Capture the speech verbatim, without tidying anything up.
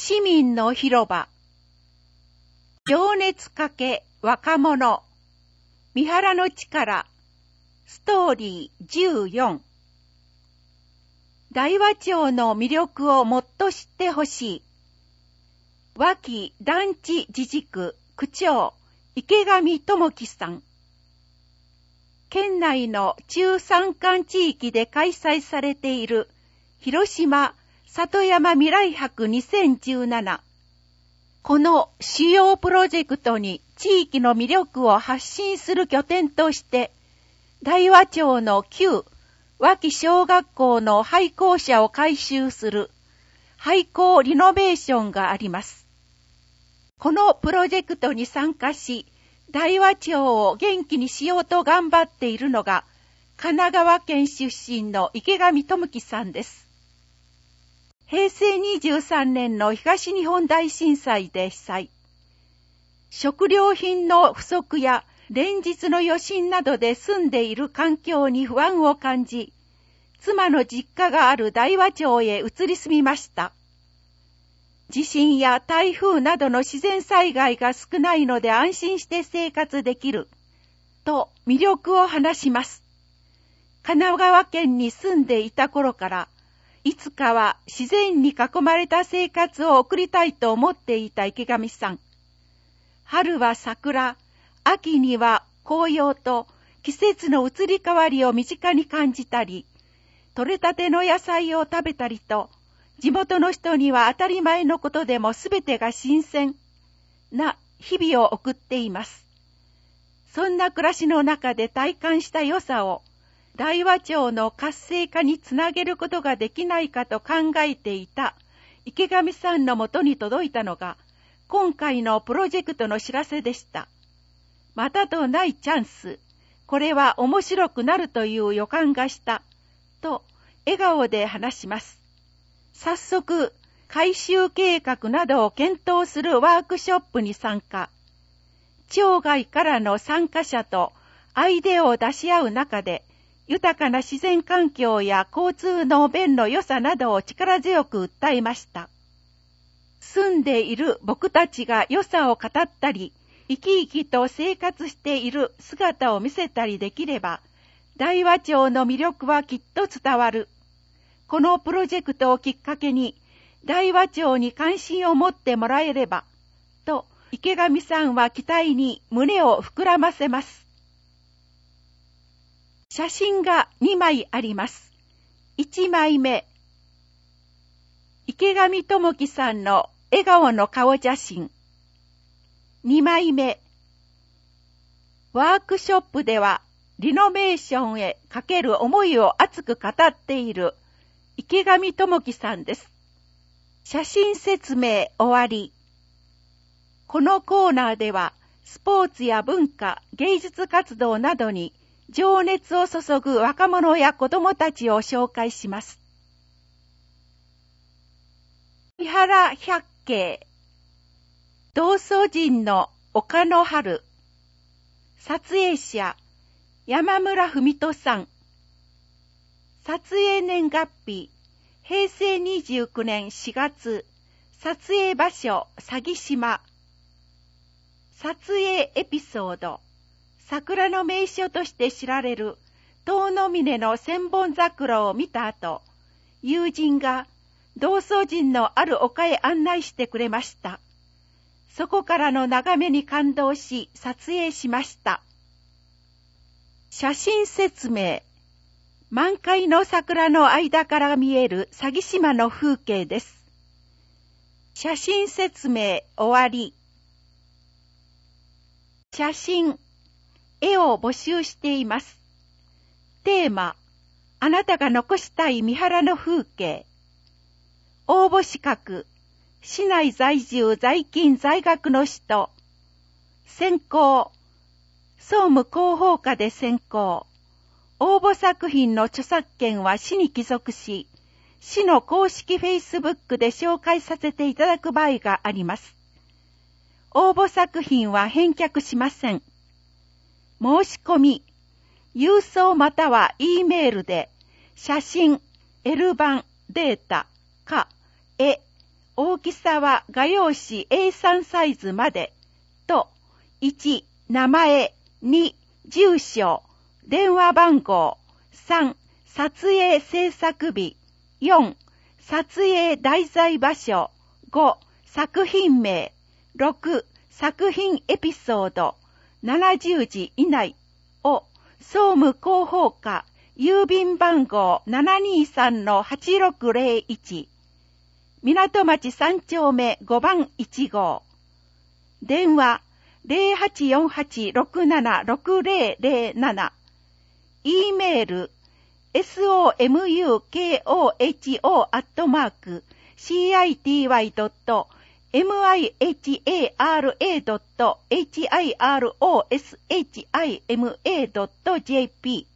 市民の広場、情熱かけ若者、三原の力、ストーリーじゅうよん。大和町の魅力をもっと知ってほしい。和木団地自治区区長、池上智樹さん。県内の中山間地域で開催されている広島里山未来博にせんじゅうなな。この主要プロジェクトに地域の魅力を発信する拠点として、大和町の旧和木小学校の廃校舎を改修する廃校リノベーションがあります。このプロジェクトに参加し、大和町を元気にしようと頑張っているのが、神奈川県出身の池上智樹さんです。へいせいにじゅうさんねんの東日本大震災で被災。食料品の不足や連日の余震などで住んでいる環境に不安を感じ、妻の実家がある大和町へ移り住みました。地震や台風などの自然災害が少ないので安心して生活できる、と魅力を話します。神奈川県に住んでいた頃から、いつかは自然に囲まれた生活を送りたいと思っていた池上さん。春は桜、秋には紅葉と季節の移り変わりを身近に感じたり、採れたての野菜を食べたりと、地元の人には当たり前のことでもすべてが新鮮な日々を送っています。そんな暮らしの中で体感した良さを大和町の活性化につなげることができないかと考えていた池上さんのもとに届いたのが今回のプロジェクトの知らせでした。またとないチャンス、これは面白くなるという予感がしたと笑顔で話します。早速改修計画などを検討するワークショップに参加。町外からの参加者とアイデアを出し合う中で、豊かな自然環境や交通の便の良さなどを力強く訴えました。住んでいる僕たちが良さを語ったり、生き生きと生活している姿を見せたりできれば、大和町の魅力はきっと伝わる。このプロジェクトをきっかけに、大和町に関心を持ってもらえれば、と池上さんは期待に胸を膨らませます。写真がにまいあります。いちまいめ。池上智樹さんの笑顔の顔写真。にまいめ。ワークショップではリノベーションへかける思いを熱く語っている池上智樹さんです。写真説明終わり。このコーナーではスポーツや文化、芸術活動などに情熱を注ぐ若者や子供たちを紹介します。三原百景、道祖神の岡の春、撮影者山村文人さん、撮影年月日へいせいにじゅうきゅうねんしがつ、撮影場所佐木島、撮影エピソード、桜の名所として知られる遠野峰の千本桜を見た後、友人が道祖神のある丘へ案内してくれました。そこからの眺めに感動し撮影しました。写真説明。満開の桜の間から見える佐木島の風景です。写真説明終わり。写真絵を募集しています。テーマ、あなたが残したい三原の風景。応募資格、市内在住在勤在学の人。選考、総務広報課で選考。応募作品の著作権は市に帰属し、市の公式フェイスブックで紹介させていただく場合があります。応募作品は返却しません。申し込み、郵送または E メールで写真、L 版、データ、か、絵、 大きさは画用紙 エースリー サイズまでと、いち、名前、に、住所、電話番号、さん、撮影制作日、よん、撮影題材場所、ご、作品名、ろく、作品エピソード、ななじゅうじ以内を総務広報課郵便番号 ななにさんのはちろくぜろいち 港町さん丁目ごばんいち号電話 ゼロはちよんはちろくななろくぜろぜろなな E メール ソムコホ アットマーク シーアイティーワイドットミハラドットヒロシマドットジェーピー